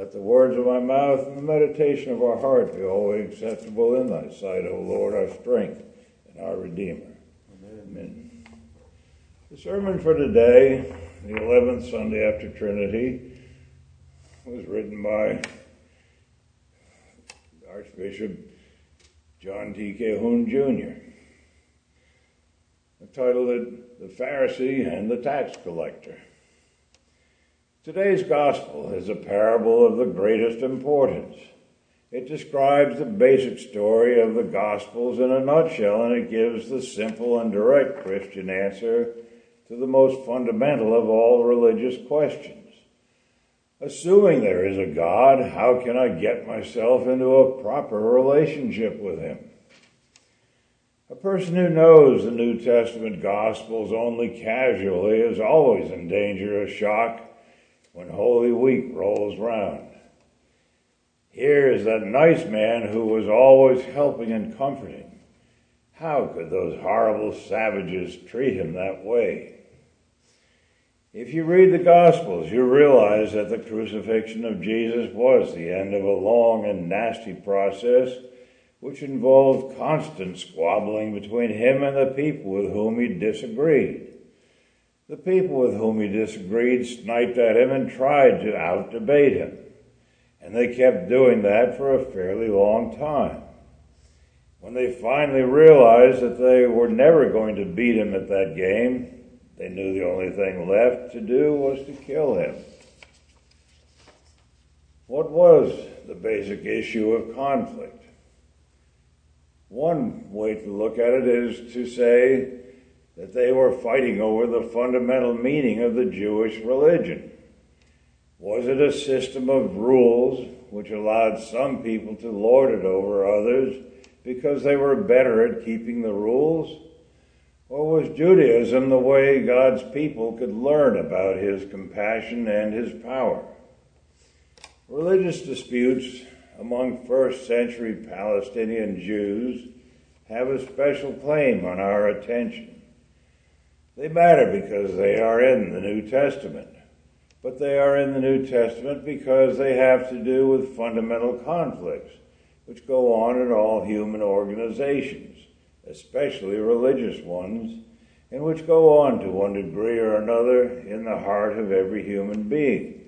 Let the words of my mouth and the meditation of our heart be always acceptable in thy sight, O Lord, our strength and our Redeemer. Amen. The sermon for today, the 11th Sunday after Trinity, was written by Archbishop John T. Calhoun, Jr. I titled it, The Pharisee and the Tax Collector. Today's gospel is a parable of the greatest importance. It describes the basic story of the Gospels in a nutshell, and it gives the simple and direct Christian answer to the most fundamental of all religious questions. Assuming there is a God, how can I get myself into a proper relationship with him? A person who knows the New Testament Gospels only casually is always in danger of shock when Holy Week rolls round. Here is that nice man who was always helping and comforting. How could those horrible savages treat him that way? If you read the Gospels, you realize that the crucifixion of Jesus was the end of a long and nasty process which involved constant squabbling between him and the people with whom he disagreed. The people with whom he disagreed sniped at him and tried to out-debate him, and they kept doing that for a fairly long time. When they finally realized that they were never going to beat him at that game, they knew the only thing left to do was to kill him. What was the basic issue of conflict? One way to look at it is to say that they were fighting over the fundamental meaning of the Jewish religion. Was it a system of rules which allowed some people to lord it over others because they were better at keeping the rules? Or was Judaism the way God's people could learn about his compassion and his power? Religious disputes among first-century Palestinian Jews have a special claim on our attention. They matter because they are in the New Testament, but they are in the New Testament because they have to do with fundamental conflicts which go on in all human organizations, especially religious ones, and which go on to one degree or another in the heart of every human being.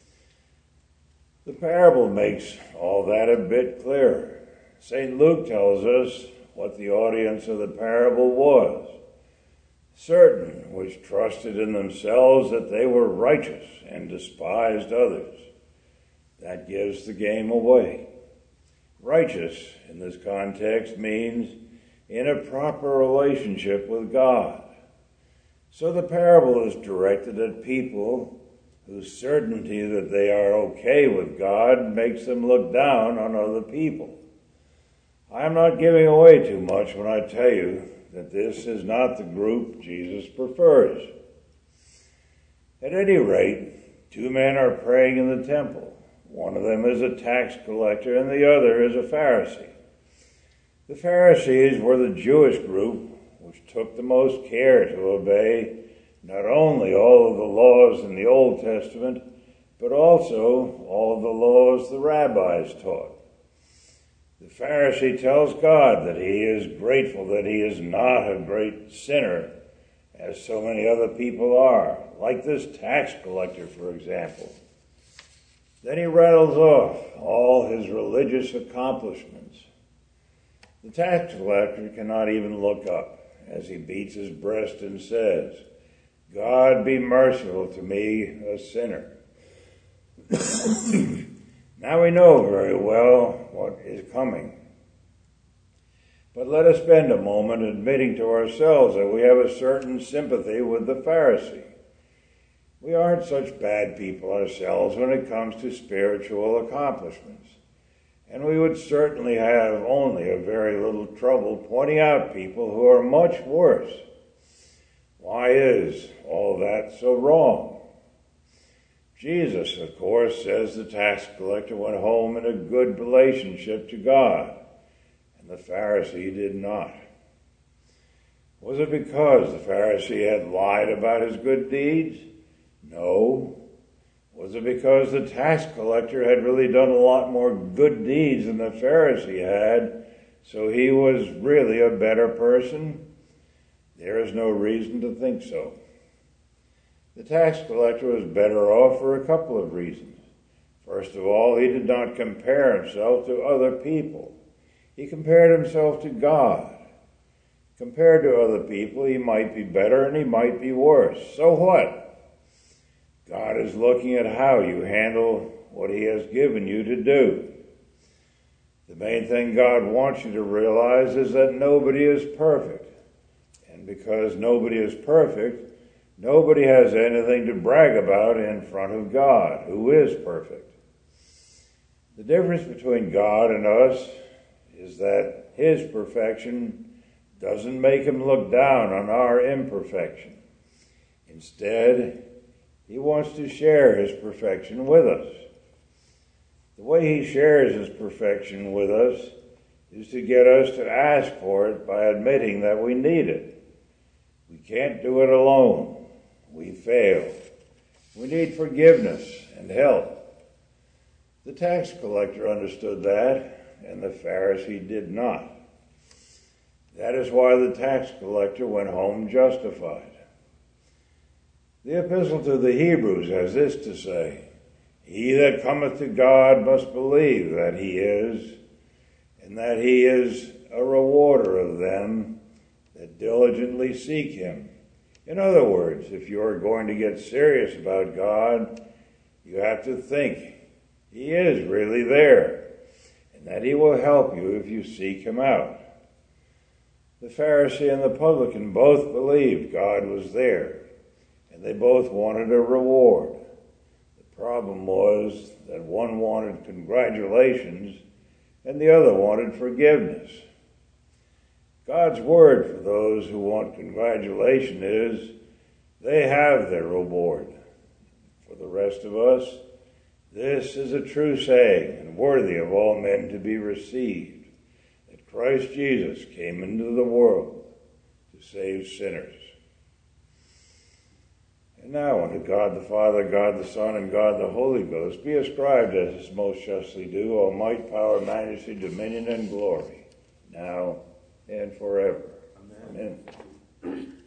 The parable makes all that a bit clearer. St. Luke tells us what the audience of the parable was. Certain which trusted in themselves that they were righteous and despised others. That gives the game away. Righteous in this context means in a proper relationship with God. So the parable is directed at people whose certainty that they are okay with God makes them look down on other people. I am not giving away too much when I tell you that this is not the group Jesus prefers. At any rate, two men are praying in the temple. One of them is a tax collector and the other is a Pharisee. The Pharisees were the Jewish group which took the most care to obey not only all of the laws in the Old Testament, but also all of the laws the rabbis taught. The Pharisee tells God that he is grateful that he is not a great sinner, as so many other people are, like this tax collector, for example. Then he rattles off all his religious accomplishments. The tax collector cannot even look up as he beats his breast and says, God be merciful to me, a sinner. Now we know very well what is coming. But let us spend a moment admitting to ourselves that we have a certain sympathy with the Pharisee. We aren't such bad people ourselves when it comes to spiritual accomplishments, and we would certainly have only a very little trouble pointing out people who are much worse. Why is all that so wrong? Jesus, of course, says the tax collector went home in a good relationship to God, and the Pharisee did not. Was it because the Pharisee had lied about his good deeds? No. Was it because the tax collector had really done a lot more good deeds than the Pharisee had, so he was really a better person? There is no reason to think so. The tax collector was better off for a couple of reasons. First of all, he did not compare himself to other people. He compared himself to God. Compared to other people, he might be better and he might be worse. So what? God is looking at how you handle what he has given you to do. The main thing God wants you to realize is that nobody is perfect. And because nobody is perfect, nobody has anything to brag about in front of God, who is perfect. The difference between God and us is that his perfection doesn't make him look down on our imperfection. Instead, he wants to share his perfection with us. The way he shares his perfection with us is to get us to ask for it by admitting that we need it. We can't do it alone. We fail. We need forgiveness and help. The tax collector understood that, and the Pharisee did not. That is why the tax collector went home justified. The epistle to the Hebrews has this to say: He that cometh to God must believe that he is, and that he is a rewarder of them that diligently seek him. In other words, if you are going to get serious about God, you have to think he is really there, and that he will help you if you seek him out. The Pharisee and the publican both believed God was there, and they both wanted a reward. The problem was that one wanted congratulations and the other wanted forgiveness. God's word for those who want congratulation is, they have their reward. For the rest of us, this is a true saying and worthy of all men to be received, that Christ Jesus came into the world to save sinners. And now unto God the Father, God the Son, and God the Holy Ghost be ascribed as is most justly due, all might, power, majesty, dominion, and glory, now and forever. Amen. Amen.